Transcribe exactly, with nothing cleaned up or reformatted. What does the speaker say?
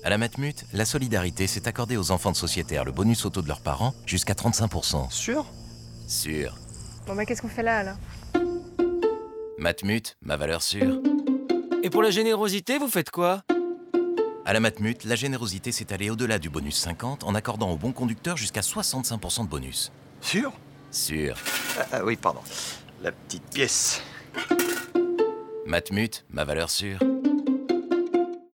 À la Matmut, la solidarité s'est accordée aux enfants de sociétaires le bonus auto de leurs parents jusqu'à trente-cinq pour cent. Sûr? Sûr. Bon bah qu'est-ce qu'on fait là alors? Matmut, ma valeur sûre. Et pour la générosité, vous faites quoi? À la Matmut, la générosité s'est allée au-delà du bonus cinquante en accordant aux bons conducteurs jusqu'à soixante-cinq pour cent de bonus. Sûr? Sûr. ah, ah oui, pardon. La petite pièce. Matmut, ma valeur sûre.